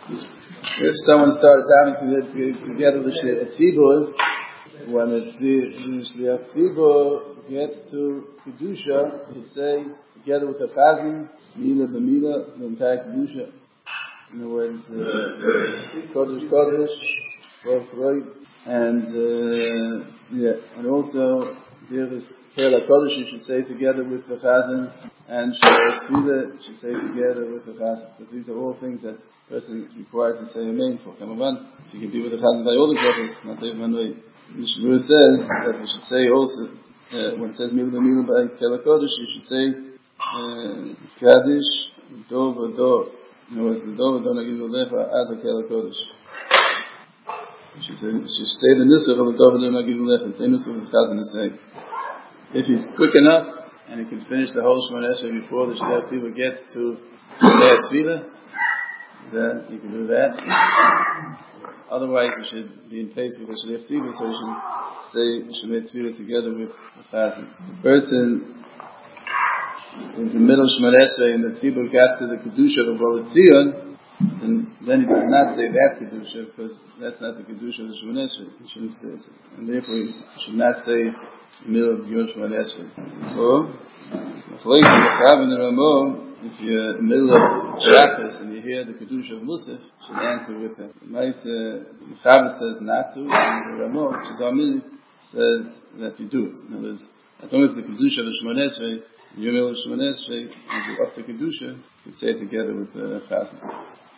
If someone starts having together with the tzibur, when the shliach tzibur gets to kedusha, he'd say together with the chazan, mila b'mila, the entire kedusha. In other words, kodesh kodesh, freud, and also there is Kela Kodesh, you should say together with the chazan, and Shliach should say together with the chazan, because these are all things that a person is required to say amen for. Kamavan, if you can be with the chazan by all the brothers, not everyone way. Mishnah says that you should say also, when it says Milah Milah by Kela Kodesh, you should say Kaddish, Dov Ador. In other words, the Dov Ador Nagilu Lecha Ad Kela Kodesh. You should say the Nusach of the Dov Ador Nagilu Lecha, say Nusach of the chazan is saying. If he's quick enough and he can finish the whole Shemona Esrei before the Shliach Tzibur gets to Shliach Tzvila, then he can do that. Otherwise, he should be in place with the Shliach Tzibur, so he should say Shemona Tzvila together with the chazan. The person is in the middle of Shemona Esrei and the Tzibur got to the Kedusha of Bava Tzion, then he does not say that Kedusha, because that's not the Kedusha of the Shemona Esrei. He shouldn't say it. And therefore, he should not say it in the middle of Yom Shemona Esrei. Or, if you're in the middle of Shabbos and you hear the Kedusha of Musaf, you should answer with it. The Chavah says not to, and the Ramah, which is our minute, says that you do it. In other words, as long as the Kedusha of the Shemona Esrei, in the middle of Shemona Esrei, and you're up to Kedusha, you say it together with the Chazan.